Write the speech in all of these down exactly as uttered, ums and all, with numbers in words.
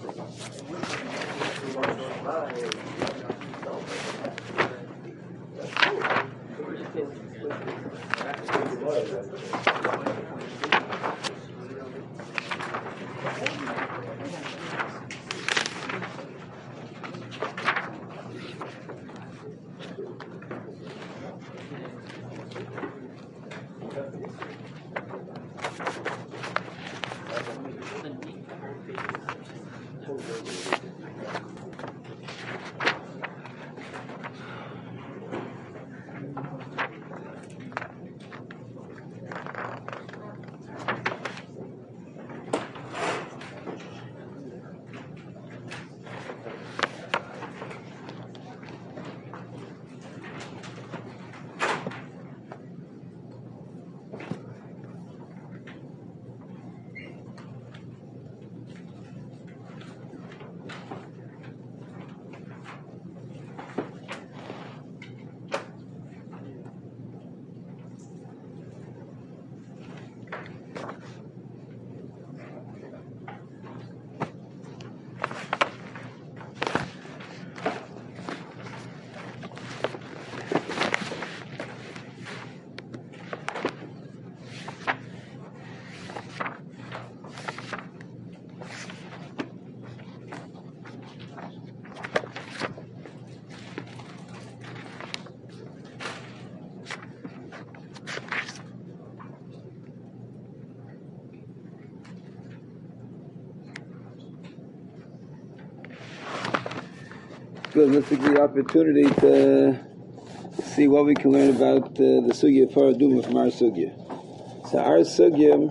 Good. Let's take the opportunity to see what we can learn about uh, the sugya of Parah Aduma from our sugya. So our sugya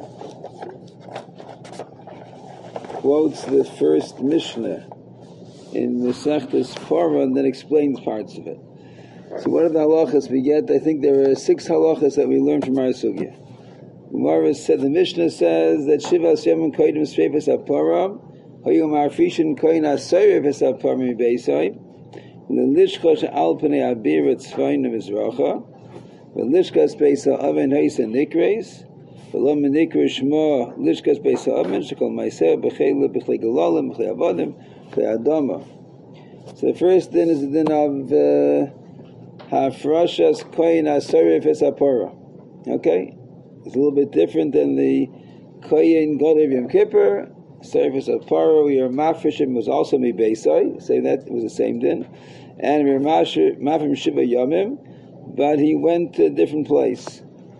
quotes the first Mishnah in the Masechtas Parah and then explains parts of it. So what are the halachas we get? I think there are six halachas that we learn from our sugya. Gemara said, the Mishnah says that Shivas Yom Kodim Sreifas HaParah Hayom Arfishin Koin HaSoyrefes HaParah MiBeisai L'lishkosh Al Pnei Abir Tzvayin Mizracha V'lishkas Beis HaOven Heisa Nikreis V'lo Menikre Shmo Lishkas Beis HaOven Shekol Meiser B'chei B'chei Galalim B'chei Avodim B'chei Adama. So the first din is the din of Hafrashas Koin HaSoyrefes HaParah. Okay? It's a little bit different than the Koyin Godev Yom Kippur. Service of Parah, we are Mafrishim was also Mi Beisai, say that it was the same din. And we are Mafrim Shiva Yomim, but he went to a different place.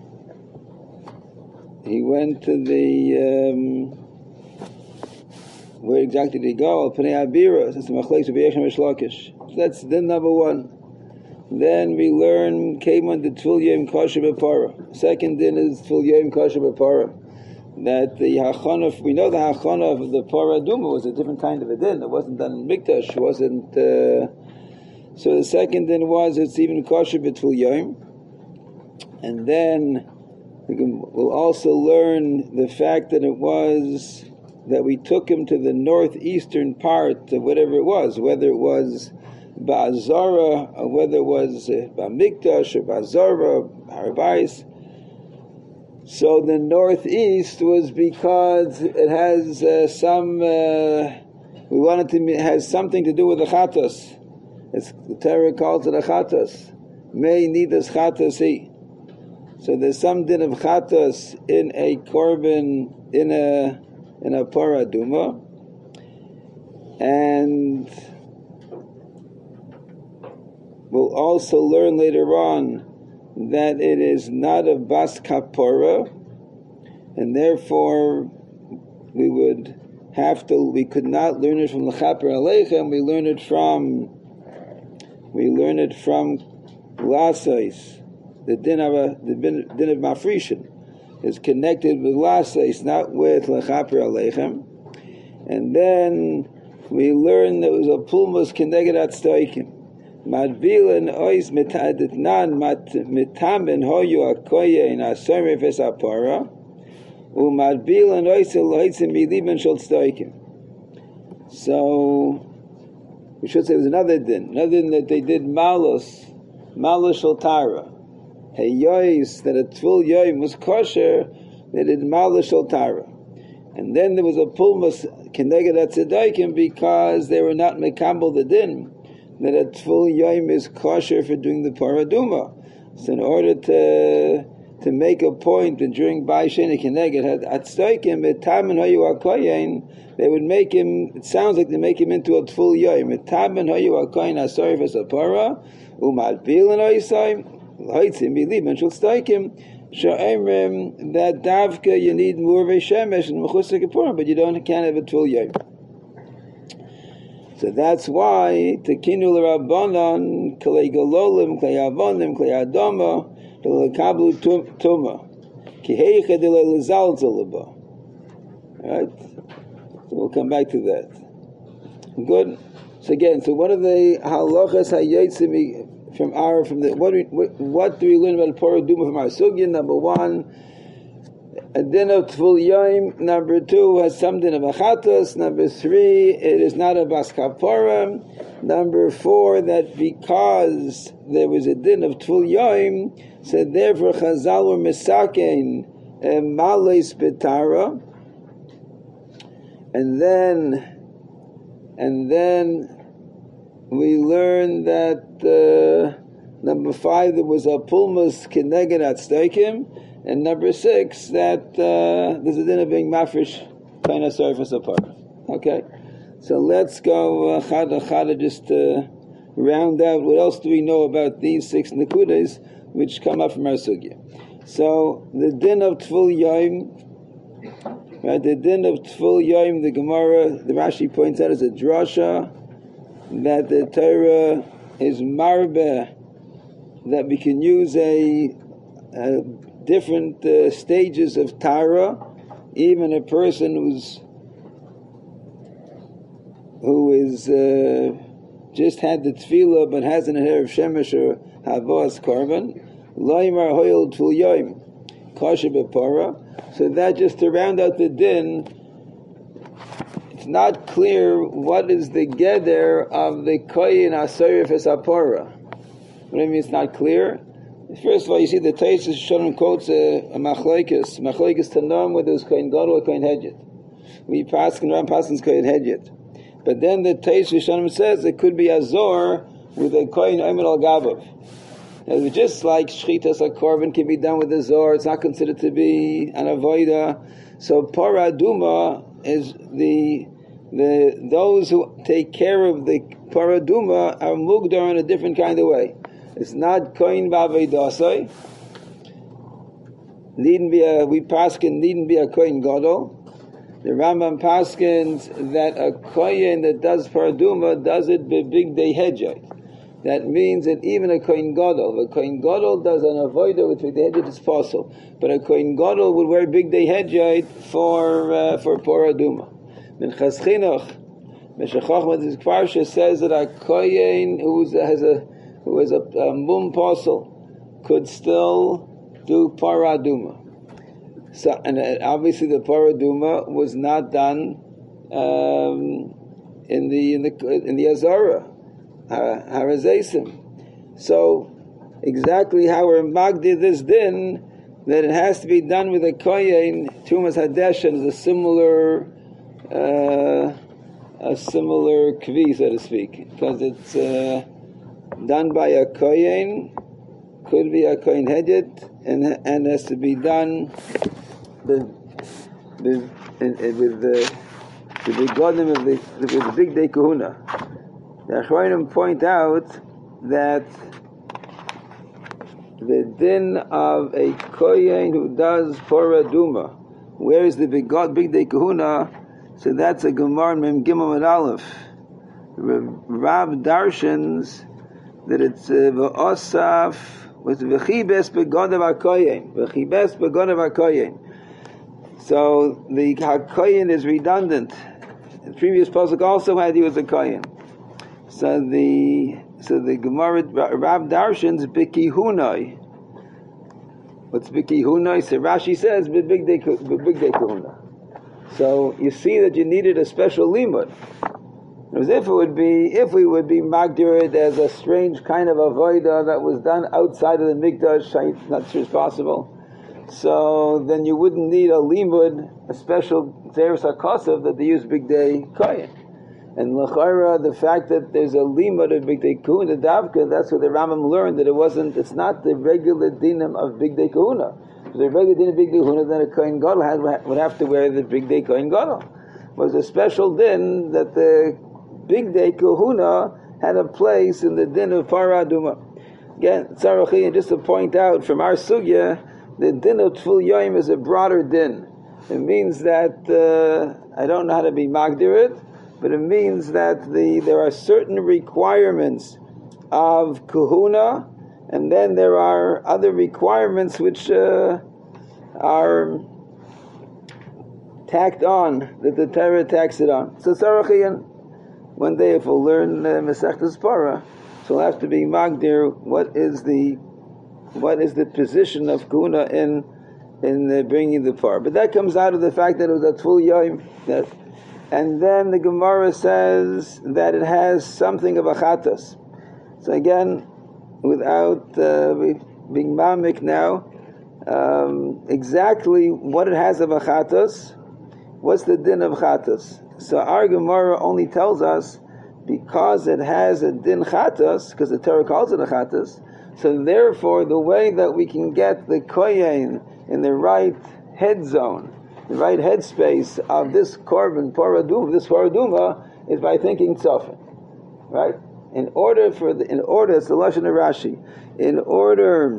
He went to the, um, where exactly did he go? Al Pnei Abira, that's the Machlekes of Yechem Eshlakish. So that's din number one. Then we learn, came on the Tfil Yom Kosher B'Parah. Second din is Tfil Yom Kosher B'Parah. That the hachana, we know the hachana of the Parah Aduma was a different kind of a din. It wasn't done in Mikdash. It wasn't. Uh, so the second din was it's even kosher b'tfil yom. And then we can, we'll also learn the fact that it was that we took him to the northeastern part of whatever it was, whether it was Ba'azara or whether it was uh, Ba'mikdash or Ba'azara or Harabais. So the northeast was because it has uh, some, uh, we wanted to, it has something to do with the chatos. It's, the Torah calls it a chatos. May nidas chatos he. So there's some din of chatos in a korban, in a, in a Parah Aduma. And we'll also learn later on that it is not a bas kapora, and therefore we would have to, we could not learn it from the chaper aleichem, we learn it from, we learn it from lasais. The din of a, the din of mafrishin is connected with lasais, not with lechaper aleichem. And then we learn there was a pulmus keneged atstoikim. Madvilen ois mitadetnan mitamen hoyu akoye in asorefes apara, umadvilen ois eloitzim miliben shel stoikim. So we should say there's another din, another din that they did malos, malos shel tara. Hey yois that a tvul yoim was kosher, they did malos shel tara. And then there was a pulmus keneged tzedaikim because they were not mekabel the din that a tful yom is kosher for doing the paraduma. So in order to to make a point that during Bai Sheni keneged at tzedaikim etamen hayu akoyin, they would make him. It sounds like they make him into a tful yom. Etamen hayu akoyin asari v'sapara umalpilin oisai haitzim biliv and shul tzedaikim. Sha'imrim that davka you need more of a shemesh and mechusar kippurim, but you don't can't have a tful yom. So that's why tekinu l'rabbanan klei galolim klei avonim klei adama l'kablu tuma ki heicha de l'zalzel l'ba. Right. So we'll come back to that. Good. So again, so what are the halachas hayotzim from our from the what do we, what do we learn about paraduma from our sugya? Number one, a din of tful yom. Number two, has some din of achatos. Number three, it is not a bas kapara. Number four, that because there was a din of tful yom, so therefore Chazal were misakein malais betara, and then and then. We learned that uh, number five there was a pulmus keneged atzteikim, and number six that uh, there's a din of being mafresh kind of surface apart. Okay, so let's go chada uh, chada just to round out. What else do we know about these six nekudas which come up from our sugya? So the din of tful yom, right? The din of tful yom, the Gemara, the Rashi points out as a drasha. That the Torah is marbe, that we can use a, a different uh, stages of Torah, even a person who's who is uh, just had the tefillah but hasn't heard of shemesh or havas korban, loymar hoyel tful yom kosher b'para. So that just to round out the din. It's not clear what is the geder of the koyin asarif esapora. What do you mean it's not clear? First of all, you see the Taisus Shalom quotes a, a machlekes, machlekes tanam whether it's koyin gadol or koyin hedjit. We pass and Ram Paskin's koyin hedjit, but then the Taisus Shalom says it could be azor with a koyin omer al gabav. Just like shchitas a korban can be done with a zor, it's not considered to be an avoida. So paraduma is the the those who take care of the paraduma are mugdar in a different kind of way. It's not koyin ba'aveidasai. Needn't be a we paskin needn't be a koyin gadol. The Rambam paskins that a koyin that does paraduma does it bebig day hedjait. That means that even a koyin gadol, a koyin gadol does an avodah with the hedjait is possible, but a koyin gadol would wear big day hedjait for uh, for paraduma. Minchas Chinuch, Meshachachmat is Kvarsha says that a koyin who has a who has a, a mum posel could still do paraduma. So, and obviously the paraduma was not done um, in the in the in the Azara Harazesim. So exactly how we're magdi this din that it has to be done with a koyin Tumas Hadeshan is a similar. Uh, a similar kvi, so to speak, because it's uh, done by a kohen, could be a kohen hedjit, and and has to be done the, the, in, in, with the the big godim of the with the big day kahuna. The Achronim point out that the din of a kohen who does paraduma, where is the big god big day kahuna? So that's a Gemara in Mem Gimel and Aleph. Rav darshans that it's v'osaf with v'chibes begodav hakoyin, v'chibes begodav hakoyin. So the hakoyin is redundant. The previous pasuk also had he was a koyin. So the so the Gemara Rav darshans b'kihunai. What's b'kihunai? So Rashi says b'big day b'big day kahuna. So you see that you needed a special limud. As if it would be, if we would be magdirid as a strange kind of avodah that was done outside of the mikdash, I'm not sure it's possible. so then you wouldn't need a limud, a special Zeres HaKosav that they use Big Day Kohen. And l'chayra, the fact that there's a limud of Big Day Kahuna, Davka, that's what the Rambam learned, that it wasn't, it's not the regular dinim of Big Day Kahuna. If the regular din of Big Day Kahuna, then a Kohen Gadol had, would have to wear the Big Day Kohen Gadol. It was a special din that the Big Day Kahuna had a place in the din of Parah Aduma. Again, Tzarachi, and just to point out from our sugya, the din of Tful Yoim is a broader din. It means that, uh, I don't know how to be magdir it, but it means that the there are certain requirements of kahuna, and then there are other requirements which uh, are tacked on, that the Torah tacks it on. So Sarachian, one day if we'll learn uh, Masechtas Parah, so we'll have to be magdir what is the what is the position of kahuna in in uh, bringing the parah. But that comes out of the fact that it was a Tful Yoim, that. And then the Gemara says that it has something of a chatas. So again, without uh, being mamik now, um, exactly what it has of a chatas, what's the din of chatas? So our Gemara only tells us because it has a din chatas, because the Torah calls it a chatas, so therefore the way that we can get the kohen in the right head zone, the right headspace of this korban paraduma, this paraduma, is by thinking tzofin, right? In order for the, in order, it's the lashon of Rashi. In order,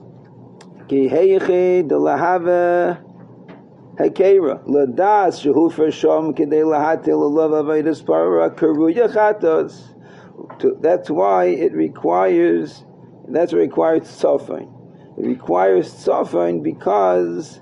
ki heichi de lahava hakera ladas shehu fershom kidei lahatil love avodas para karuya chatos. That's why it requires. That's what requires tzofin. It requires tzofin because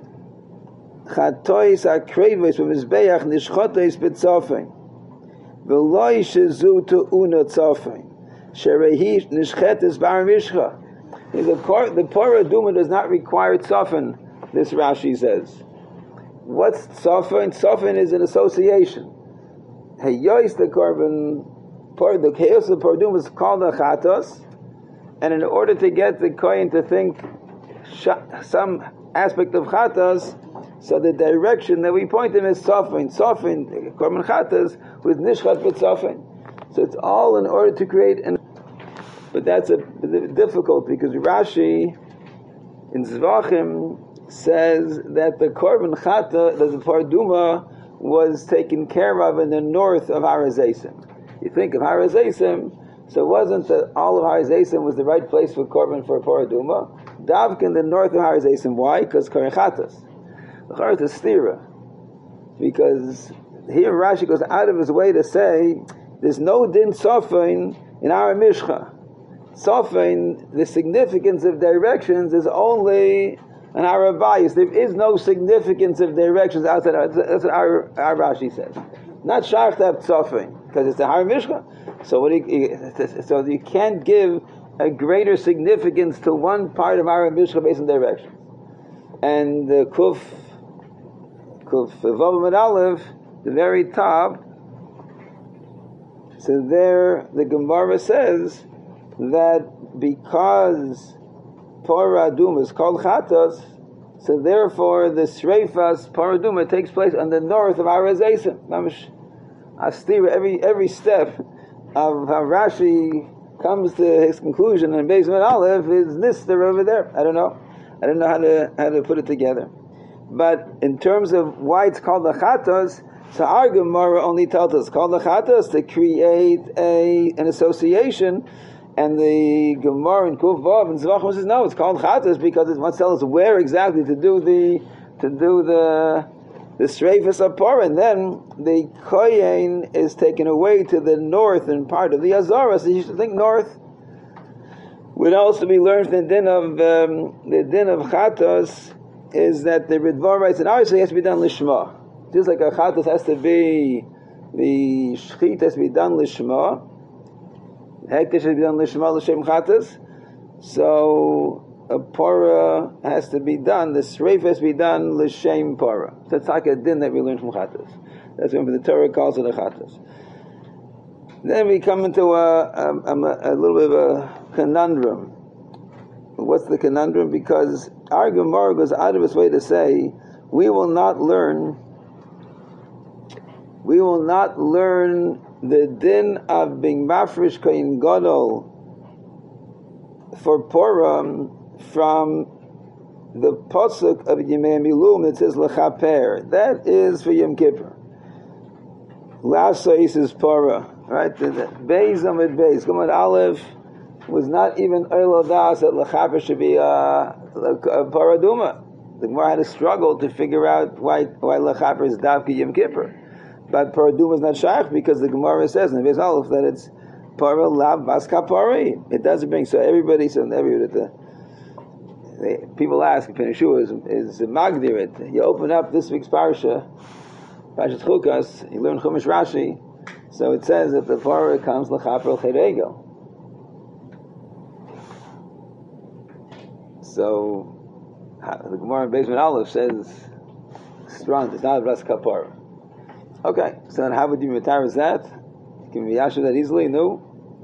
chatois akreves b'mizbeach nishchotos b'tzofin v'loi shezu tu'una tzofin sherehi nishchetes bar mishcha. The the paraduma does not require tzofin. This Rashi says. What's tzofin? Tzofin is an association. Heyois the korban part the chaos of paraduma is called a chatos, and in order to get the kohen to think some aspect of chatos, so the direction that we point him is tzofin, tzofin, korban chatas with nishchat with tzofin. So it's all in order to create an. But that's a, a difficult because Rashi in Zvachim says that the korban chata, that the paraduma was taken care of in the north of Har HaZeisim. You think of Har HaZeisim, so it wasn't that all of Har HaZeisim was the right place for korban for paraduma. Davka in the north of Har HaZeisim. Why? Because korban chatas. The Charat is stira, because here Rashi goes out of his way to say there's no din tzofin in our mishcha. Tzofin, the significance of directions is only an Arabayis. There is no significance of directions outside. Our, that's what our, our Rashi says. Not shach to have tzofin because it's a Har Mishcha. So what you, so you can't give a greater significance to one part of our Mishcha based on direction. And the kuf. Kuf Vav Aleph, the very top. So there, the Gemara says that because Paraduma is called Chatos, so therefore the Sreifas Paraduma takes place on the north of Har HaZeisim. Mamish Astira, every every step of how Rashi comes to his conclusion in Beis Aleph is Nister over there. I don't know. I don't know how to how to put it together. But in terms of why it's called the Chatos, so our Gemara only tells us called the Chatos to create a an association, and the Gemara in Kuf Vav and Zvachim says no, it's called Chatos because it wants to tell us where exactly to do the to do the the Sreifas Apara, and then the Kohen is taken away to the north and part of the Azara. So you should think north. Would also be learned from the din of um, the din of Chatos is that the Ridvan writes that obviously it has to be done lishma. Just like a chatas has to be, the shchit has to be done lishma. Hektish has to be done lishma l'shem chatas. So a para has to be done. The sreif has to be done l'shem para. So it's like a din that we learn from chatas. That's when the Torah calls it a chatas. Then we come into a, a, a, a little bit of a conundrum. what's the conundrum? Because our Gemara goes out of its way to say we will not learn. We will not learn the din of being mafresh kohen gadol for Purim from the pasuk of Yemei Milum that says lechaper. That is for Yom Kippur. Last Sa'is is Parah, right? The Beis Amid Beis, Gumad Aleph was not even Eilo Das that lechaper should be a, a paraduma. The Gemara had to struggle to figure out why why lechaper is davki Yom Kippur, but paraduma is not shaykh because the Gemara says in the Beis Aleph that it's para lav bas kapari. It doesn't bring so everybody so everybody the, the people ask if Yeshua is is magdir it. You open up this week's parsha, Parashat Chukas, you learn Chumash Rashi, so it says that the para comes lechaper l'chedegel. So the Gemara in Beis Aleph says strong. It's not bas kapara. Okay, so then how would you retire that? Can we yashu that easily? No.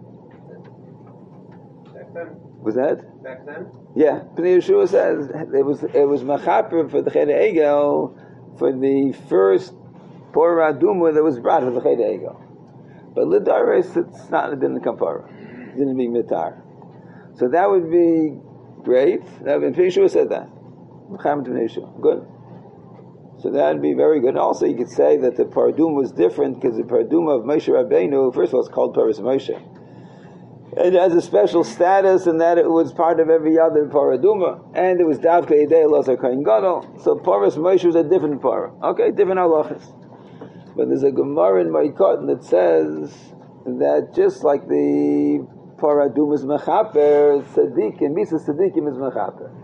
Back then. Was that? Back then? Yeah. Pnei Yeshua says it was it was machaper for the Cheder Egel for the first Porah Duma that was brought for the Cheder Egel. But Lidaris, it's not, it didn't kapara. It didn't be mitar. So that would be great. That would be, Pnei Yeshua said that. Good. So that would be very good. Also, you could say that the Paradum was different because the Paradum of Moshe Rabbeinu, first of all, it's called Paras Moshe. It has a special status in that it was part of every other Paraduma, and it was Davka Yidei Elazar Kohen Gadol. So Paras Moshe was a different Parah. Okay, different halachas. But there's a Gemara in Ma'ikot that says that just like the Paradum is Mechaper, Tzadikim, Misa Tzadikim is Mechaper.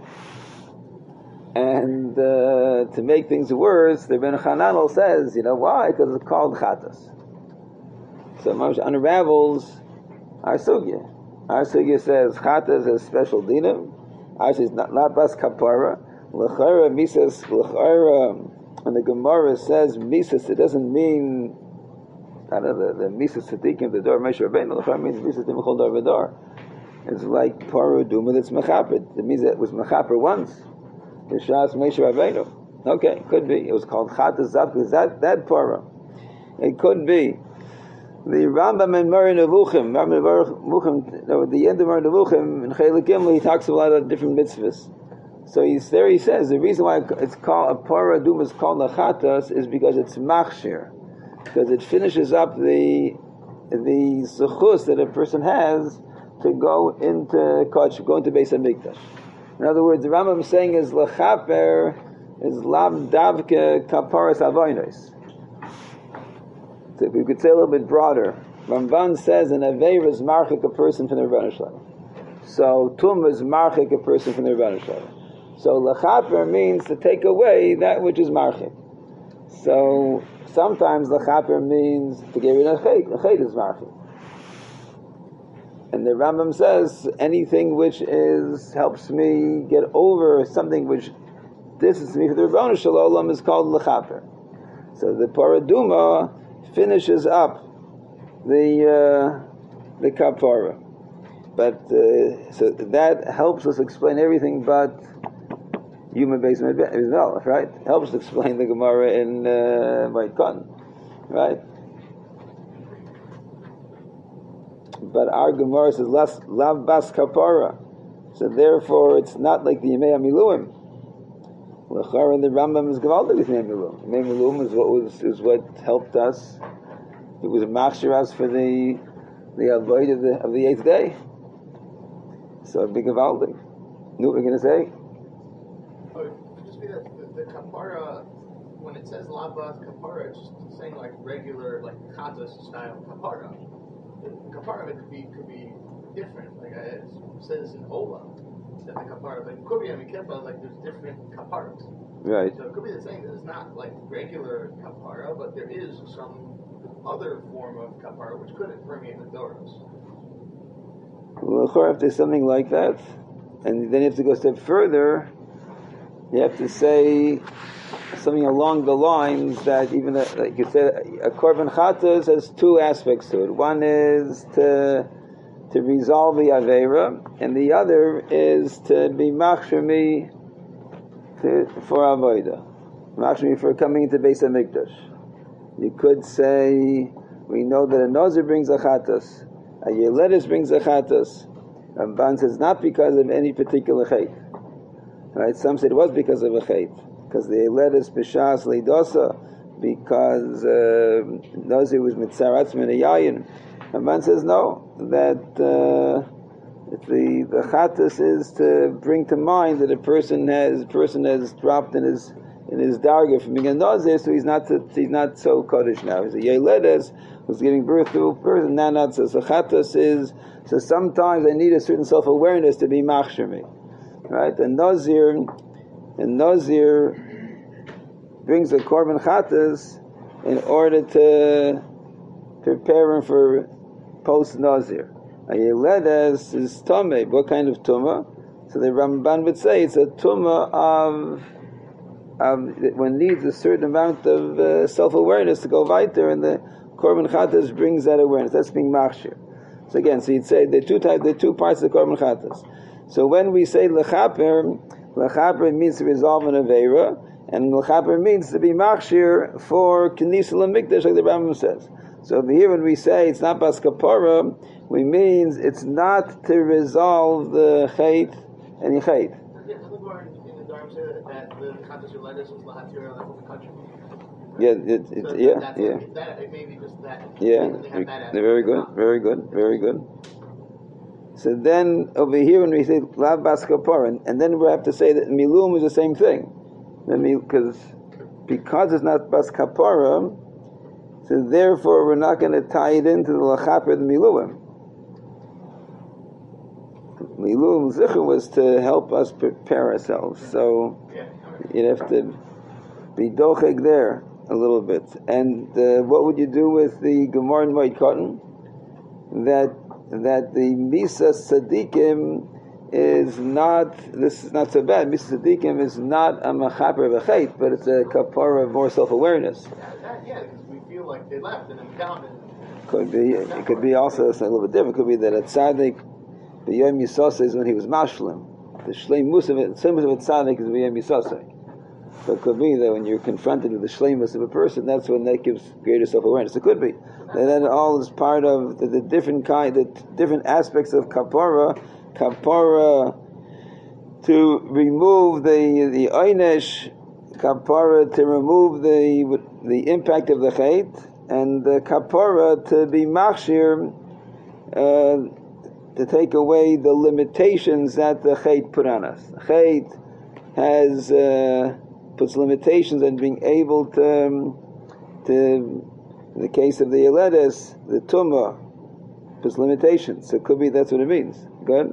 And uh, to make things worse, the Ben Chananel says, you know why? Because it's called Chatas. So Moshe unravels our sugya. Our sugya says Chatas has special dinim. Our says not not bas kapara. L'chayra misas l'chayra. And the Gemara says misas. It doesn't mean I don't know the, the misas tzadikim the door Moshe Rabbeinu. L'chayra means misas t'michol dar v'dar. It's like paraduma that's mechaper. It means that it was mechaper once. B'shas Moshe Rabbeinu. Okay, could be. It was called Chatas Zavka. That that para. It could be. The Rambam in Moreh Nevuchim, Rambam Nevuchim, at the end of Moreh Nevuchim in Chelik Gimel, he talks about a lot of different mitzvahs. So he's there. He says the reason why it's called a para duma is called a Chatas is because it's machshir, because it finishes up the the zechus that a person has to go into Kodesh, go into Beis Hamikdash. In other words, the Rambam is saying is lechaper is lav davke kaparas avonos. So if we could say a little bit broader, Ramban says an aveira is marchik a person from the Rebbeinu Shalom. So tum is marchik a person from the Rebbeinu Shalom. So lechaper means to take away that which is marchik. So sometimes lechaper means to get rid of chet. Chet is marchik. And the Rambam says anything which is helps me get over something which distances me from the Rebbeinu Shalom is called lechaper. So the paraduma finishes up the uh, the kapara, but uh, so that helps us explain everything but human based knowledge, right? Helps explain the Gemara in uh, Ma'ikot, right? But our Gemara says less lav bas kapara, so therefore it's not like the Yemei Miluim. L'chara and the Rambam is gevaldik with Yemei Miluim. Yemei Miluim is what was is what helped us. It was a machshir us for the the avoid of the of the eighth day. So a big gevaldik. Knew what we're going to say? Oh, it could just be that the, the kapara, when it says lav bas kapara, it's just saying like regular like chatas style kapara. The kapara could be could be different. Like I, it says in Ola that the kapara, but it could be I mean Kippah, like there's different kaparas. Right. So it could be the same. That it's not like regular kapara, but there is some other form of kapara which could permeate the doros. Well, if there's something like that, and then you have to go a step further, you have to say something along the lines that even a, like you said, a korban chatas has two aspects to it. One is to to resolve the Aveira, and the other is to be machshir me for Avodah. Machshir me for coming into Beis HaMikdash. You could say, we know that a Nazir brings a Chatas, a Yeledes brings a Chatas. Ramban says not because of any particular Chait. Right? Some said it was because of a Chait. Because the Yeledes B'Shas Leidosa, because uh, Nazir was Mitzaratz Min Yayin. Ramban says no, that uh, the the Chatas is to bring to mind that a person has a person has dropped in his in his darga from being a Nazir, so he's not to, he's not so Kodesh now. He's a Yeledes who's giving birth to a person. Now not so. So Chatas is so sometimes I need a certain self awareness to be machshir me, right? And Nazir, and Nazir brings a korban Chatas in order to prepare him for post Nazir. A Yeledes is Tomei. What kind of Tumah? So the Ramban would say it's a Tumah of Um, one needs a certain amount of uh, self-awareness to go weiter, and the Korban Chatas brings that awareness. That's being machshir. So again, so you'd say the two types, the two parts of the Korban Chatas. So when we say lechaper, lechaper means to resolve an aveira, and lechaper means to be machshir for Knesset Mikdash, like the Rambam says. So over here, when we say it's not bas kapara, we means it's not to resolve the chait and chait. Yeah, it, it, so yeah, that's yeah. That, it may be just that. Yeah, very good, very good, very good. So then over here when we say lav bas kapara, and, and then we have to say that milum is the same thing, because because it's not bas kapara, so therefore we're not going to tie it into the lachaper the miluim. Milum zichur was to help us prepare ourselves, so you'd have to be docheg there a little bit. And uh, what would you do with the Gemara in Moed Katan? That that the Misa Sadikim is not, this is not so bad. Misa Sadikim is not a machaper of a chait, but it's a kapara of more self-awareness. Yeah, that, yeah, because we feel like they left and then down. And could be. It could be also a little bit different. It could be that a tzaddik, the Yom Yisoseh is when he was mashlim. The shleimus of it, same as a tzaddik is the Yom Yisoseh. So it could be that when you're confronted with the shleimus of a person, that's when that gives greater self-awareness. It could be that that all is part of the, the different kind, the different aspects of kapara, kapara to remove the the oynesh, kapara to remove the the impact of the chait, and the kapara to be machshir, uh, to take away the limitations that the chait put on us. The chait has uh, puts limitations on being able to, um, to, in the case of the Yeledes, the Tumah puts limitations. So it could be that's what it means. Good?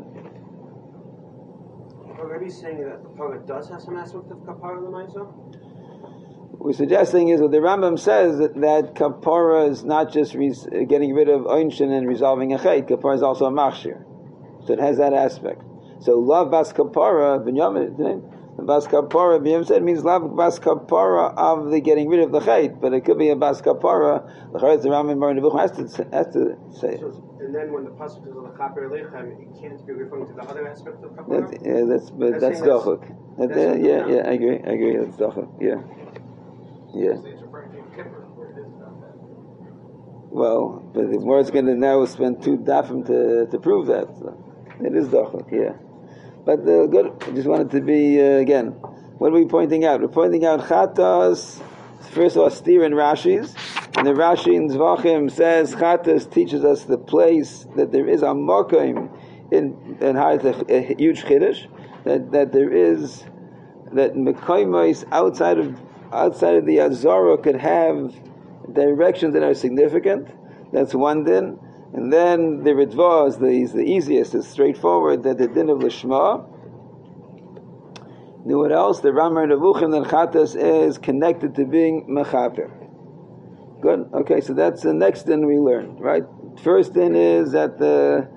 Are we saying that the Torah does have some aspect of Kapara L'maisa? What we're suggesting is what the Rambam says, that, that Kapara is not just res- getting rid of Einshin and resolving a Chait. Kapara is also a Machshir. So it has that aspect. So Lav Bas Kapara, Binyamin, Bas Kapara, Binyamin said, means Lav Bas Kapara of the getting rid of the Chait, but it could be a Bas Kapara. The Chayat the Rambam Bar Nebuch has to has to say it. So, and then when the pasuk is the Chaper Lechem, it can't be referring to the other aspect of Kapara? That, yeah, that's but That's that's Dochuk. That, that's uh, what- yeah, yeah, I agree, I agree. That's Dochuk. Yeah, yeah. it's referring to Kippur, where it is about that. Well, but the Gemara is going to now spend two dafim to to prove that. So it is Dochuk. Yeah, but uh, good. I just wanted to be uh, again. What are we pointing out? We're pointing out Chatas. First of all, Steer and Rashi's. And the Rashi in Zvachim says Chatas teaches us the place that there is a Mokim in in Hayat, a, a huge Chiddush, that that there is that Mekoimos outside of outside of the Azara could have directions that are significant. That's one din. And then the Ritva is the, is the easiest, it's straightforward, that the din of Lishma. Now what else? The Ramar Nevuchim and Chatas is connected to being Mechaper. Good. Okay, so that's the next din we learned, right? First din is that the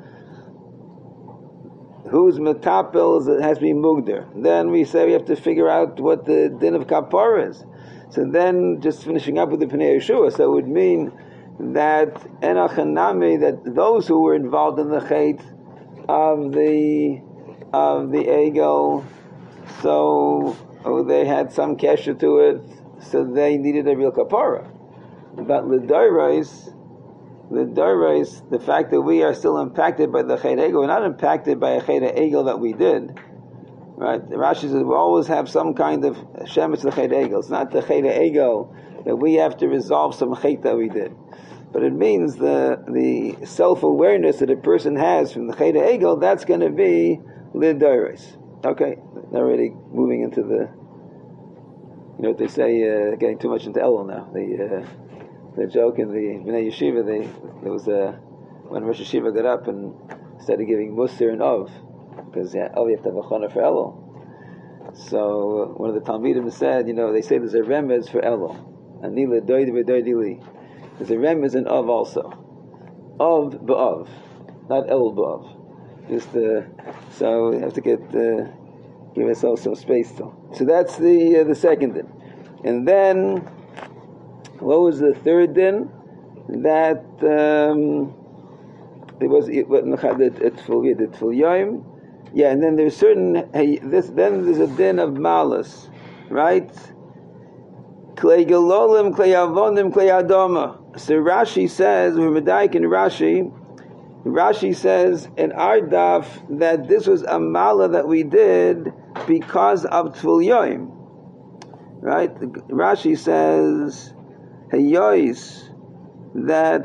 whose metapel is, it has to be mugder. Then we say we have to figure out what the din of kapara is. So then, just finishing up with the Pnei Yeshua, so it would mean that enachanami, that those who were involved in the chait of the of the egel, so oh, they had some kesher to it, so they needed a real kapara. But l'dairais, l'dairais, the fact that we are still impacted by the chait egel, we're not impacted by a chait egel that we did. Right? Rashi says we always have some kind of shemesh the chait egel. It's not the chait egel that we have to resolve some chait that we did. But it means the the self-awareness that a person has from the chait egel, that's going to be l'dairais. Okay, already moving into the, you know what they say, uh, getting too much into Elul now. The uh, the joke in the Bnei Yeshiva, they, there was a, when Rosh Yeshiva got up and started giving Musar and Ov, because yeah, Ov you have to have a chana for Elul. So uh, one of the Talmidim said, you know, they say there's a remez for Elul. Anila doidi v'doidi li. There's a remez in Ov also. Ov b'Ov, not Elul b'Ov. Just uh, so we have to get uh, give ourselves some space still. So that's the uh, the second din, and then what was the third din? That um, there was it what the Tful Yom, yeah, and then there's certain hey, this then there's a din of malas, right? Klei galolim, klei avonim, klei adama. So Rashi says, we're Medaik in Rashi. Rashi says in our daf that this was a mala that we did because of Tful Yom. Right? Rashi says, Hayois, that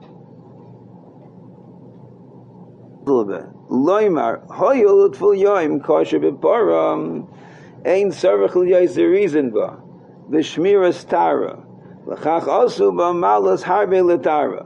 a little bit. Loimar, Hoyol Tful Yom, Kosher B'Param, Ein Sarvach L'Yois Zerizin Ba, V'Shmiras Tara, L'Chach Osu B'Malas Harbe L'Tara.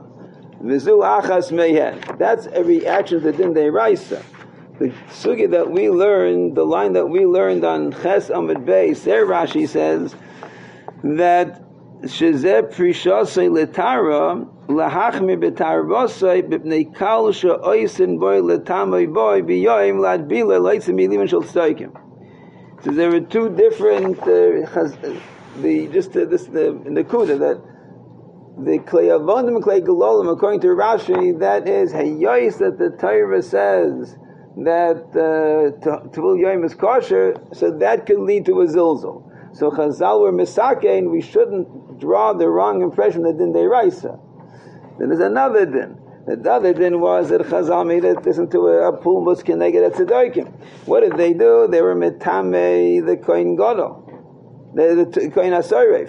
That's a reaction to Din Deiraisa. The sugi that we learned, the line that we learned on Ches Amud Beis, there Rashi says that Shezeh Prishasei Letara Lahachmi Betarvosei Bipnei Kal Sha'oisin Boy Letamoy Boy Biyoim Lad Bila Leitzim Milim Shel Tzaikim. So there were two different uh, the just uh, this the in the Kuda that the klei avonim and klei galolim, according to Rashi, that is hayois that the Torah says that Tful Yom is kosher, so that could lead to a zilzal. So Chazal were misake, and we shouldn't draw the wrong impression that din deiraisa. Then there's another din. The other din was that Chazal made it listen to a pulmus keneged at tzedaikim. What did they do? They were metame the kohen gadol, the, the kohen asorev.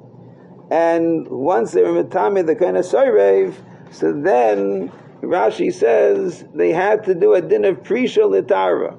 And once they were metame the kind of soirev, so then Rashi says they had to do a din of prisha litara,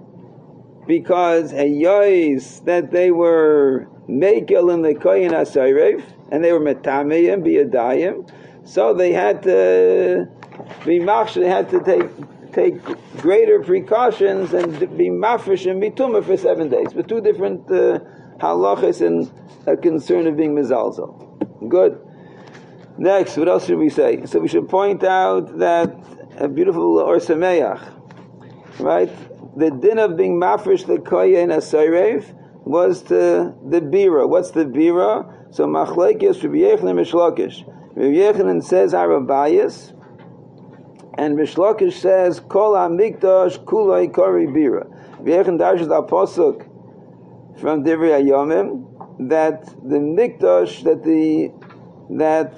because hayois that they were mekel in the kohen asoirev and they were metameim biyadayim, so they had to be machsh. They had to take take greater precautions and be mafresh and mituma for seven days. But two different uh, halachas and a concern of being mezalzel. Good. Next, what else should we say? So we should point out that a beautiful Or Sameach, right? The din of being mafresh the koya in a soirev was to the bira. What's the bira? So machlekes Rabbi Yochanan and Mishlokish. Rabbi Yochanan says Arabayas, and Mishlokish says Kol HaMikdash Kuloi Kori Bira. Rabbi Yochanan dashes the pasuk from Divrei Hayomim that the mikdash, that the that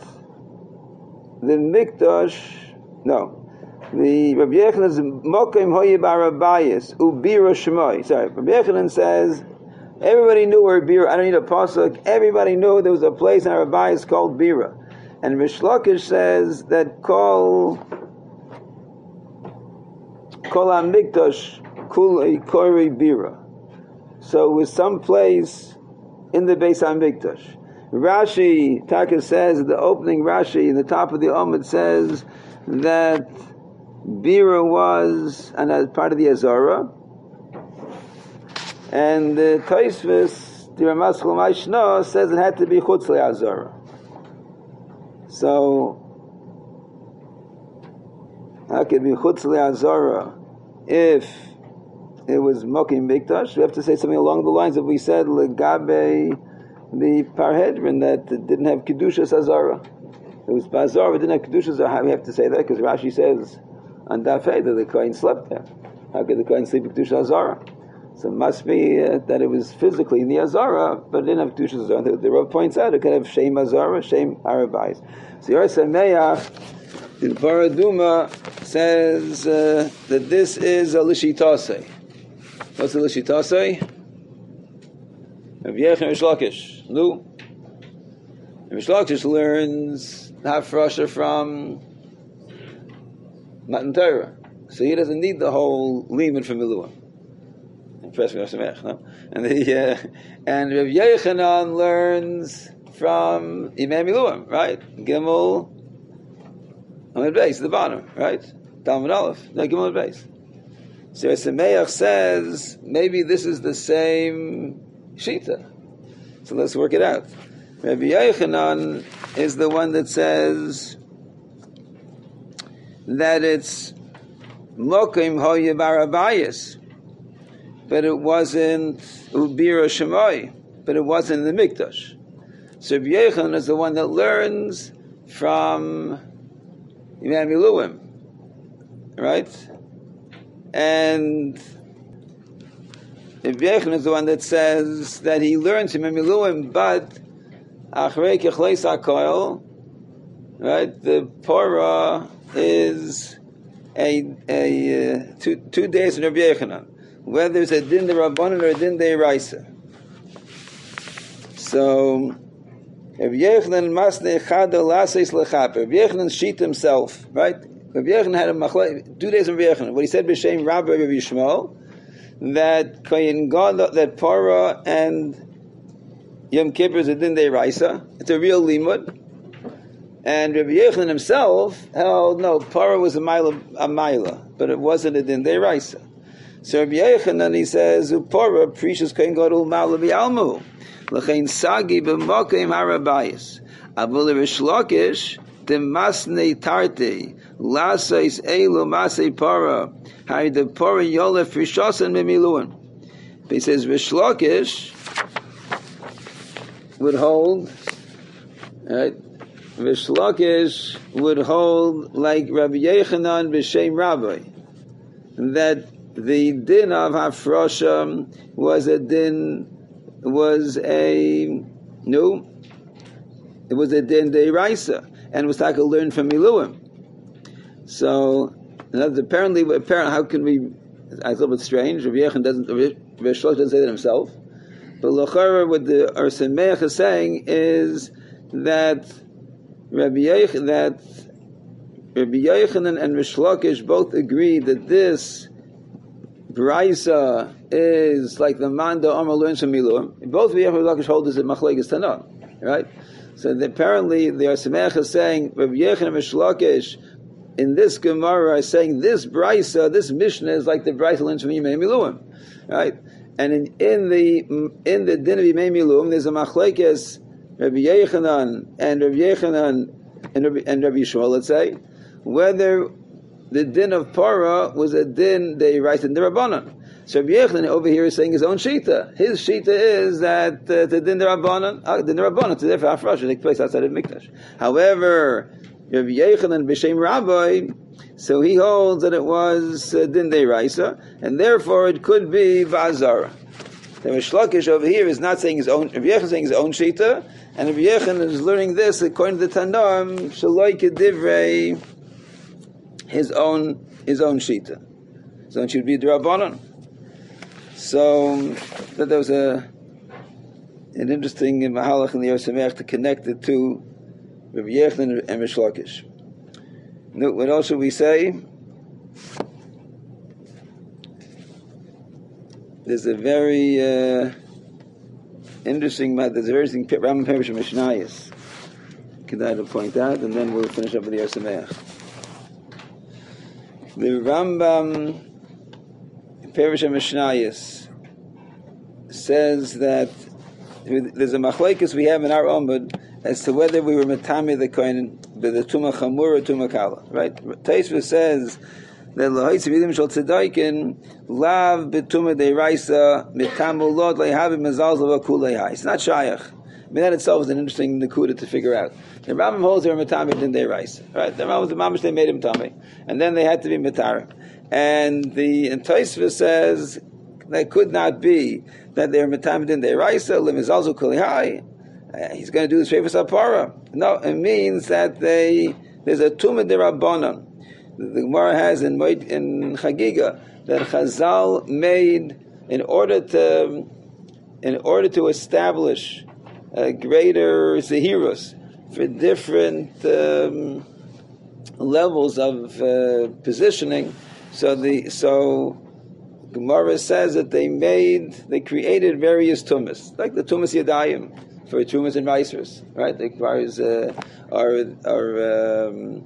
the mikdash, no, the Rabbi Yochanan's mokim hoye barabayis ubira shemoi. Sorry, Rabbi Yochanan says everybody knew where bira. I don't need a pasuk. Everybody knew there was a place in Arabayis called bira, and Mishlokish says that kol kol hamikdash kulei kori bira. So it was some place in the Beis HaMikdash. Rashi, Taka says, the opening Rashi, in the top of the Omid says that Bira was, and as part of the Azara, and the Tosfos, the Ramas Chulmai Shno, says it had to be Chutz LeAzara. So, how could it be Chutz LeAzara if it was Mokim Mikdash? We have to say something along the lines that we said Legabe the Parhedrin that didn't have Kedushas Azara. it was Bazar, we didn't have Kedusha Zara. We have to say that because Rashi says on Daf Hey that the Kohen slept there. How could the Kohen sleep in Kedusha Zara? So it must be uh, that it was physically in the Azara, but it didn't have Kedusha Zara. The, the Rav points out it could have Shem Azara, Shem Arabais. So Yor Sameach, the Paraduma says uh, that this is a Lishitase. What's a Lishitase? Rav Yechon Rish Lakish. Lu. Rish Lakish learns Hafrasha from Matan Torah. So he doesn't need the whole limud from Miluim. No? And the uh, and Rav Yechanan learns from Imam Miluim, right? Gimel Amid Beis, the bottom, right? Talmud Aleph, no Gimel Amid Beis. So Sameach says maybe this is the same Shita. So let's work it out. Rabbi Yechanan is the one that says that it's Mokim Hoye Barabayas, but it wasn't Ubira Shemai, but it wasn't in the Mikdash. So Rabbi Yechanan is the one that learns from Imam Miluim, right? And Rabbi Yechanan is the one that says that he learns from Imam Miluim, but Achrei Kechleis HaKoil, right? The Torah is a a uh, two two days in Rabbi Yechanan, whether it's a din de Rabbanan or a din de Raisa. So Rabbi Yechanan masne chada laseis lechaper. Rabbi Yechanan sheet himself, right? Rabbi Yechanan had a machlek two days in Rabbi Yechanan. What he said b'shem Rabbi Rabbi Yishmael, that Kohen Gadol, that Parah and Yom Kippur is a din de Raisa. It's a real limud. And Rabbi Yechanan himself held, no, Parah was a mila, a mila, but it wasn't a din de Raisa. So Rabbi Yechanan, he says, Parah preaches Kohen Gadol ma'ala bi'almu. L'chein sagi b'mokim harabayis. Avul Rish Lakish, demasnei tarte, lasais elu masei Parah, hari de Parah yolef rishosan mimiluan. But he says, Rish Lakish would hold, right? Rish Lakish would hold like Rabbi Yechanan b'shem Rabbi, that the din of Hafrosha was a din, was a no, it was a din deiraisa, and was like a learn from Miluim. So, in other words, apparently, apparently, how can we? It's a little bit strange. Rabbi Yechanan doesn't, Rish Lakish doesn't say that himself. But L'chara, what the Or Sameach is saying is that Rabbi Yech, that Rabbi Yechanan and Rish Lakish both agree that this Braisa is like the Manda Amar learns from Miluim. Both Rabbi Yechanan and Lakish hold is a Machlekes Tanah, right? So the, apparently the Or Sameach is saying Rabbi Yechanan and Rish Lakish in this Gemara are saying this Braisa, this Mishnah is like the Braisa learns from Yimei Miluim, right? And in, in the in the din of Yimei Miluim, there's a machlekes Rabbi Yechanan and Rabbi Yechanan and Rabbi, and Rabbi Yishmael, let's say, whether the din of Parah was a din they write in the Rabbanan. So Rabbi Yechanan over here is saying his own shita. His shita is that uh, the din the Rabbanan, uh, din the Rabbanan, to therefore Hafrasha take place outside of Mikdash. However, Rabbi Yechanan b'shem Rabbi, so he holds that it was uh, din de Raisa, and therefore it could be Vazara. The Rish Lakish over here is not saying his own, Rabbi Yechanan is saying his own shita, and Rabbi Yechanan is learning this according to the Tanam, Shaloi Kedivrei, his own, his own shita. So it should be D'Rabbanan. So, that there was a, an interesting mahalach in the Or Sameach to connect it to Rabbi Yechanan and Rish Lakish. No, what else should we say? There's a very uh, interesting, there's a very interesting Rambam Perish Mishnayos. Can I point out, and then we'll finish up with the Or Sameach. The Rambam Perish Mishnayos says that there's a machlekes we have in our Omud as to whether we were metame the kohen the tuma chamur or tuma kala. Right? Taisva says that lahaitz vidim shel tzedaikin lav betuma deiraisa mitamu lod lehavim mezalzel v'kulei hai. It's not shayach. I mean, that itself is an interesting nakuda to figure out. The Rambam holds they were Matami din Deiraisa. Right? The Rambam was the Mamish, they made him Tami. And then they had to be Matarim. And the Tosfos says that could not be that they were Matami din Deiraisa, Limizalzu Kulihai. Uh, he's going to do the Shreifas Apara. No, it means that they there's a Tumah Derabbanan. The, the Gemara has in in Chagiga that Chazal made in order to in order to establish a greater zehirus for different um, levels of uh, positioning. So the so Gemara says that they made they created various tumas, like the Tumas Yadayim for tumas and Reisers, right? The Gemara's uh, are are um,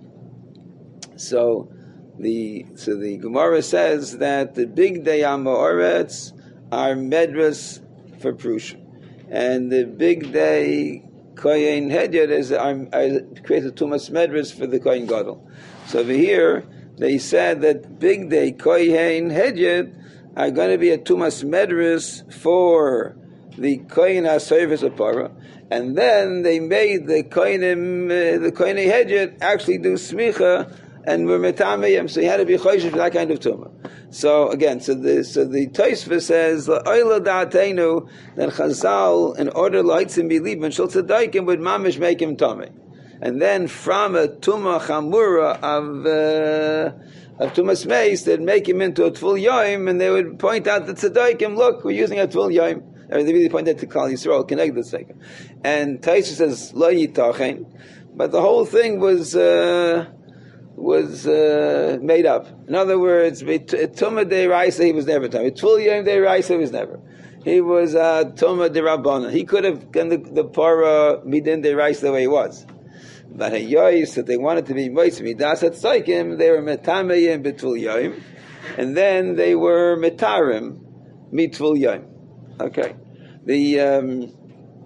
so the so the Gemara says that the big day Amoretz are medras for Prusha, and the big day Kohen Hedyot is are, are created tumas medras for the Kohen Gadol. So over here they said that big day Kohen Hedyot are going to be a tumas medras for the Kohen HaSoifes Apara, and then they made the Kohenim, uh, the Kohen Hedyot actually do smicha and were metameyim, so he had to be choishish for that kind of tumah. So again, so the so the Tosfos says la'oila da'atenu that Chazal, in order la'hitzim believe and shel tzedaikim, would mamish make him tamei, and then from a tumah chamura of uh, of tumas meis, they'd make him into a tful yoim, and they would point out the tzedaikim, look, we're using a tful yoim. They really pointed to Klal Yisrael, connect the second. And Tosfos says lo yitachen, but the whole thing was. Uh, was uh, made up. In other words, Tumah de Raisa, he was never Tumah. Tvul Yom de Raisa, he was never. He was uh, Tumah de Rabbana. He could have done the, the Para Midin de Raisa the way he was. But a Yois, that they wanted to be Mois Midas at Saikim, they were Metameyim B'Tvul Yom, and then they were Metarim Mitvul Yom. Okay. The... Um,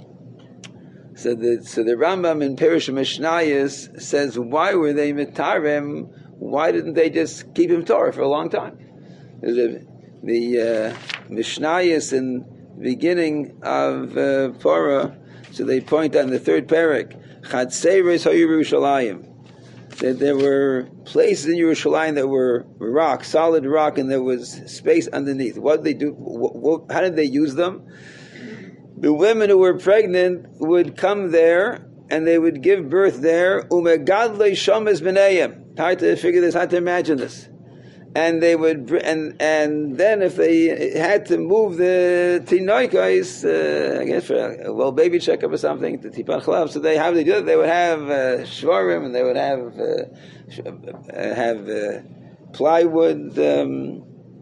So the so the Rambam in Perush Mishnayos says, why were they mitarim? Why didn't they just keep him Torah for a long time? The, the uh, Mishnayos in the beginning of uh, Torah, so they point out in the third parak, Chatzeres HaYerushalayim, that there were places in Yerushalayim that were rock, solid rock, and there was space underneath. What did they do? What, what, how did they use them? The women who were pregnant would come there and they would give birth there. Umegadle shamas b'neiim. Hard to figure this, hard to imagine this. And they would, and and then if they had to move the tinoikos, uh, I guess for a well baby checkup or something, to tipan chalav, so they have to do it. They would have uh, shvarim, and they would have uh, have uh, plywood um,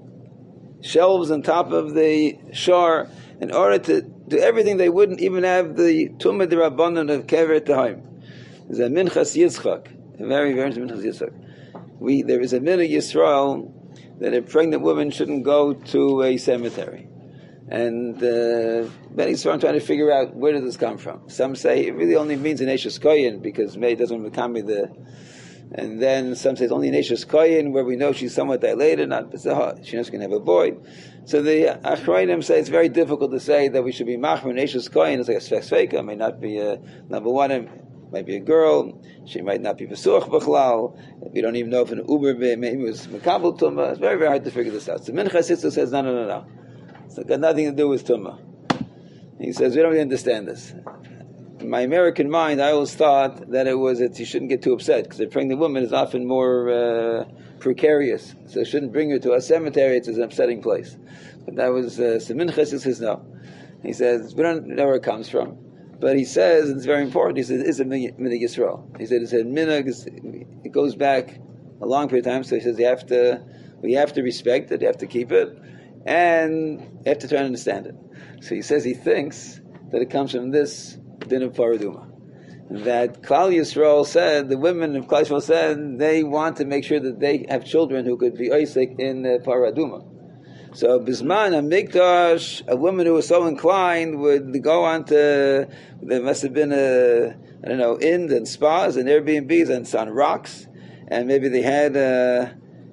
shelves on top of the shar in order to do everything. They wouldn't even have the Tumah de Rabbanan of Kever Tahim. There's a Minchas Yitzchak, a very, very Minchas Yitzchak. We, there is a Minhag Yisrael that a pregnant woman shouldn't go to a cemetery. And uh, many Yisrael are trying to figure out where does this come from. Some say it really only means an Eishes Koyin because May doesn't become the... And then some say it's only an Eishes Koyin where we know she's somewhat dilated, not Pesach, she's not going to have a boy. So the Achrayim say it's very difficult to say that we should be Machmer an Eishes Koyin. It's like a Sfeik may not be a, number one, it might be a girl, she might not be Pesuach B'chlal, we don't even know if an Uber maybe was Makabel Tumah. It's very, very hard to figure this out. So Minchas Yitzchak says, no, no, no, no. It's got nothing to do with Tumah. He says, we don't really understand this. In my American mind, I always thought that it was that you shouldn't get too upset because a pregnant woman is often more uh, precarious, so you shouldn't bring her to a cemetery. It's an upsetting place. But that was uh, Minchas says no. He says we don't know where it comes from, but he says and it's very important. He says it's a minhag Yisrael. He said it's a minhag. It goes back a long period of time. So he says you have to we have to respect it, you have to keep it, and you have to try and understand it. So he says he thinks that it comes from this din of Paraduma. That Klal Yisrael said, the women of Klal Yisrael said, they want to make sure that they have children who could be Isaac in uh, Paraduma. So Bisman, a Mikdash, a woman who was so inclined would go on to, there must have been a, I don't know, inns and spas and Airbnbs and on rocks, and maybe they had a,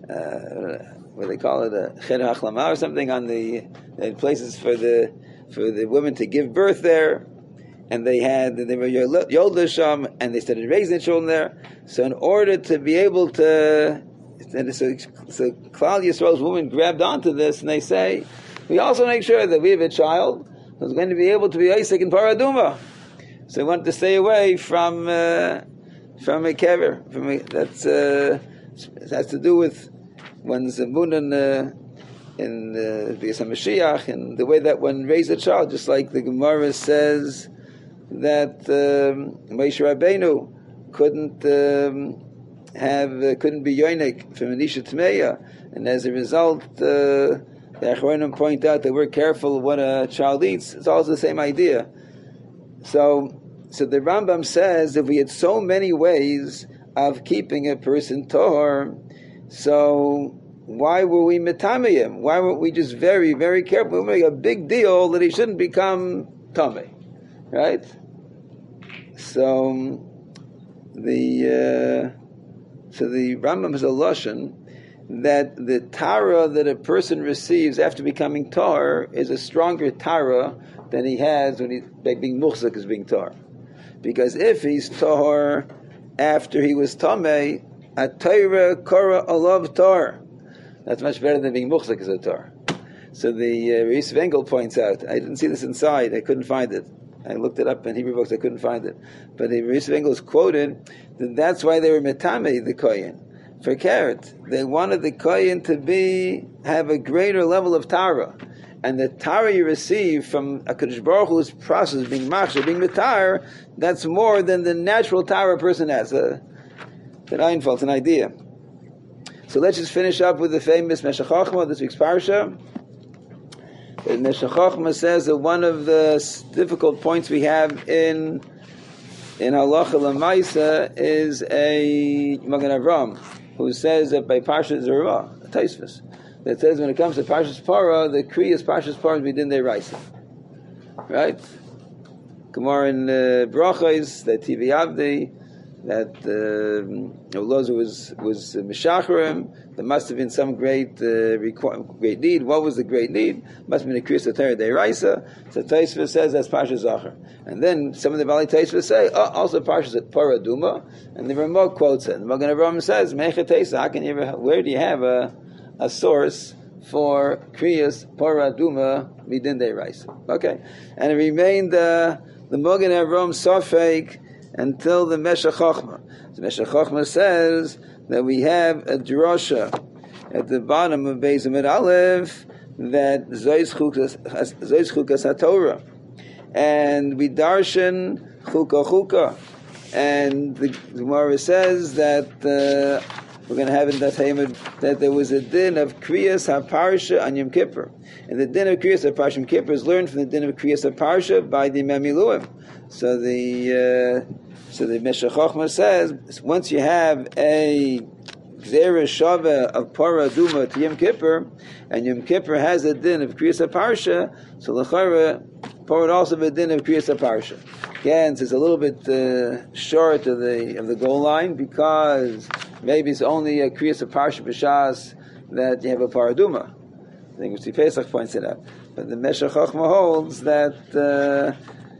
uh, what do they call it, a Cheder HaChlama or something on the, they had places for the, for the women to give birth there. and they had they were Yodlisham, and they started raising children there. So in order to be able to, and so, so Klal Yisrael's woman grabbed onto this, and they say, we also make sure that we have a child who's going to be able to be Isaac in Paraduma. So they wanted to stay away from uh, from a kever. From a, that's uh, it has to do with one's Emunah uh, in the B'yas HaMashiach, and the way that one raised a child, just like the Gemara says that um, Moshe Rabbeinu couldn't um, have uh, couldn't be yonik from Anisha Tmeya, and as a result, uh, the Achronim point out that we're careful what a child eats. It's also the same idea. So, so the Rambam says if we had so many ways of keeping a person tahor, so why were we metameyim? Why weren't we just very, very careful? We make a big deal that he shouldn't become tamei, right? So the uh, so the Rambam has a lashon that the tara that a person receives after becoming tar is a stronger tara than he has when he's being muhzak as being tar. Because if he's tar after he was tamei, a Torah kara alav tar. That's much better than being muhzak as a tar. So the uh, Reis Vengel points out, I didn't see this inside, I couldn't find it. I looked it up in Hebrew books, I couldn't find it. But the Reis Vengel is quoted that that's why they were metamei the kohen. For carrot, they wanted the kohen to be have a greater level of tara, and the tara you receive from a Kadosh Baruch Hu's process of being machshir, being mitar, that's more than the natural tara a person has. Uh, that Einfeld's an idea. So let's just finish up with the famous Meshech Chochmah, this week's parsha. And Meshech Chochmah says that one of the difficult points we have in in Halacha L'Maisa is a Magen Avram, who says that by Parshas Zerah, Taisvus, that says when it comes to Parshas Parah, the Kriyas Parshas Parah is within their Raisa. Right? Gemara in uh, Brachos, that Tivi Avdi, that uh, Elazar was was uh, Mishacharim. There must have been some great uh, requ- great need. What was the great need? Must have been a Kriyas Torah Deiraisa. So Taisvus says that's Parshas Zachar. And then some of the Bali Taisvus say, oh, also Parshas Parah Duma. And the Ramah quotes it. The Magen Avraham says, Mechet Teisa, how can you ever, where do you have a a source for Kriyas Parah Duma Midin Deiraisa? Okay. And it remained uh, the Magen Avraham Safek until the Meshech Chochmah. The Meshech Chochmah says that we have a drosha at the bottom of Beis Amid Aleph that Zois Chukas HaTorah, and we darshan Chuka Chuka, and the Gemara says that uh, we're going to have in that Hamid that there was a din of Kriyas HaParsha on Yom Kippur, and the din of Kriyas HaParsha Yom Kippur is learned from the din of Kriyas HaParsha by the Imam Miluim. So the uh, so the Meshech Chochmah says once you have a Gzera Shava of Parah Duma to Yom Kippur, and Yom Kippur has a din of Kriyas HaParsha, so L'chara Parah also have a din of Kriyas HaParsha. Again, it's a little bit uh, short of the of the goal line because maybe it's only a Kriyas HaParsha B'Shas that you have a Parah Duma. I think Mr. Pesach points it out. But the Meshech Chochmah holds that uh,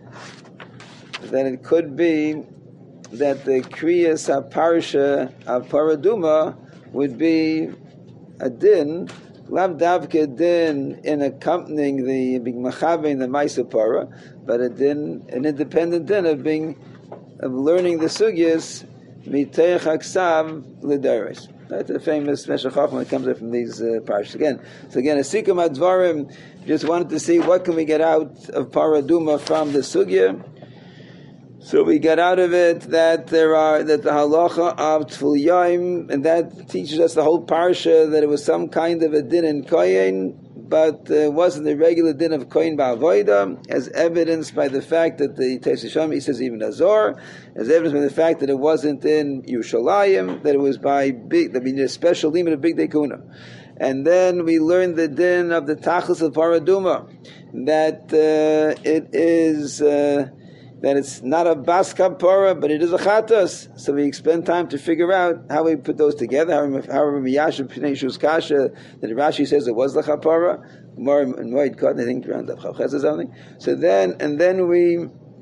that it could be that the Kriyas HaParsha of Parah Duma would be a din, lav davke din in accompanying the being machabein the Maisa Parah, but a din, an independent din of being of learning the sugyas miteich haksav l'daris. That's a famous Meshech Chochmah that comes up from these uh, parshas again. So again, a sikum advarim. Just wanted to see what can we get out of Parah Duma from the sugya. So we get out of it that there are that the halacha of Tful Yom, and that teaches us the whole parsha that it was some kind of a din in kohen, but uh, wasn't the regular din of kohen ba'avoda, as evidenced by the fact that the Teis Shami says even Azor, as evidenced by the fact that it wasn't in Yerushalayim, that it was by big, that we need a special limit of big dekuna. And then we learned the din of the tachlis of Parah Duma, that uh, it is. Uh, that it's not a bas kapara, but it is a chatas. So we spend time to figure out how we put those together. How we miyashem pnei shus kasha that Rashi says it was the kapara. More and more I think around the chachas or something. So then and then we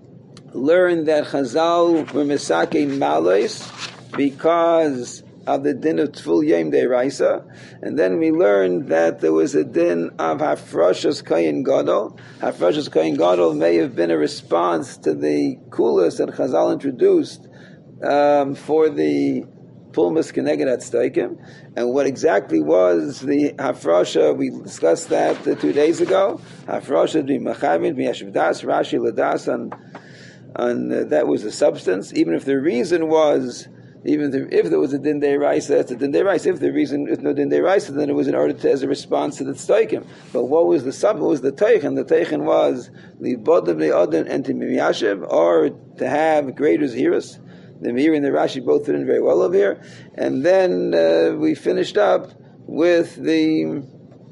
learned that Chazal were Misake Malos because of the din of Tful Yom Deiraisa, and then we learned that there was a din of Hafrashas Kohen Gadol. Hafrashas Kohen Gadol may have been a response to the kulas that Chazal introduced um, for the Pulmas Keneged Atztaikim, and what exactly was the Hafrasha? We discussed that uh, two days ago. Hafrasha be Machavin, be Yashiv Das, Rashi Ladas, and and uh, that was the substance. Even if the reason was, even if there, if there was a din deiraisa, it's a din deiraisa. If the reason is no din deiraisa, then it was in order to as a response to the tztaikim. But what was the sub? What was the teichen? The teichen was the bodam le'odin and to miyashiv, or to have greater zirus. The Meir and the Rashi both fit in very well over here. And then uh, we finished up with the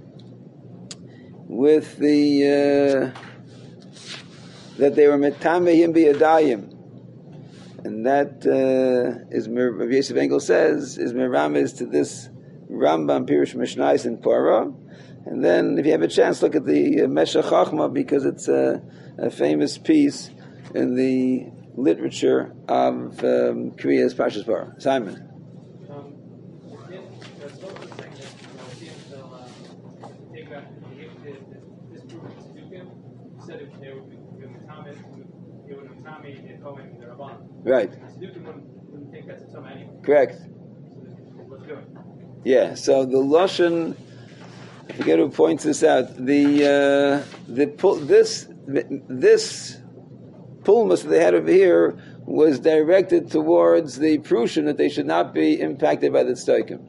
with the uh, that they were metamehim biyadayim, and that uh, is Rabbi Yosef Engel says is meramis to this Rambam Pirush Mishnais in Parah. And then if you have a chance, look at the uh, Meshech Chachma, because it's a, a famous piece in the literature of um, Kriya's Parshas Parah. Simon. Um, in, uh, so the thing that, you know, see if they'll uh, take back the disproven Tzdukim, said if they would be Matami, it would be Matami and Cohen and the Rabban. Right. Tzdukim wouldn't, wouldn't think that's a Tzom anyway. Correct. So let's do it. Yeah, so the Lashon, I forget who points this out, the, uh, the this, this, Pulmus that they had over here was directed towards the Prussian that they should not be impacted by the tztaikim.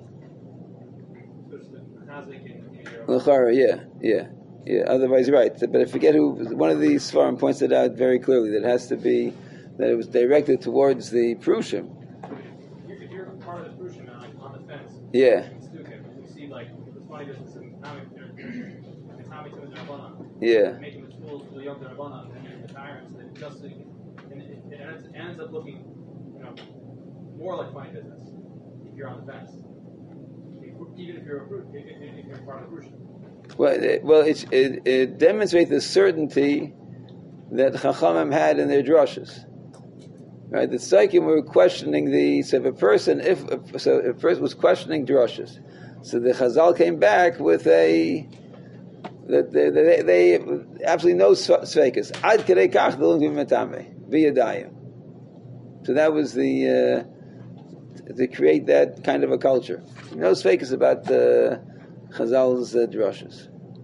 L'chara, yeah, yeah, yeah. Otherwise, right. But I forget who. One of these Sfarim points it out very clearly that it has to be that it was directed towards the Prussian. If you're part of the Prussian, like on the fence, yeah. We see like it's funny there's some Tommy to the Rabbanan. Yeah. Making the tools to the Yom Rabbanan and the tyrants that just and it, it ends, ends up looking, you know, more like funny business if you're on the fence. If, even if you're a if, if you're part of the Prussian. Well, it, well, it, it, it demonstrates the certainty that Chachamim had in their drushes. Right, the tzaikim were questioning the. So if a person, if so, if a person was questioning drushes, so the Chazal came back with a that they, they, they absolutely no sveikas. Ad kedei kach d'lum v'matame v'yadayim. So that was the uh, to create that kind of a culture. No sveikas about the uh, Chazal's uh, drushes.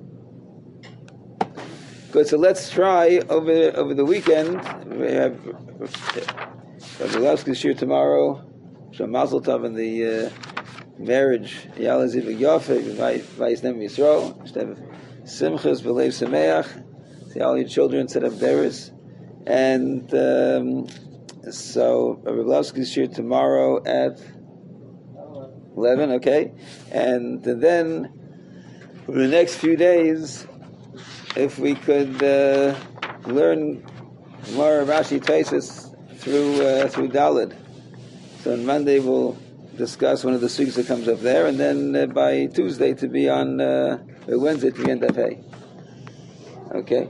Good. So let's try over over the weekend. We have Rabbi Shir tomorrow. Shem Mazel Tov in the uh, marriage. Yala Ziv Yofe Vayis Nem Yisrael. Simchas V'Leiv Sameach. See all your children set up theirs, and um, so Rabbi Shir tomorrow at eleven. Okay, and then for the next few days, if we could uh, learn more Rashi Taisus through uh, through Daled. So on Monday we'll discuss one of the sugs that comes up there, and then uh, by Tuesday to be on uh, Wednesday to be on Daf Hey. Okay.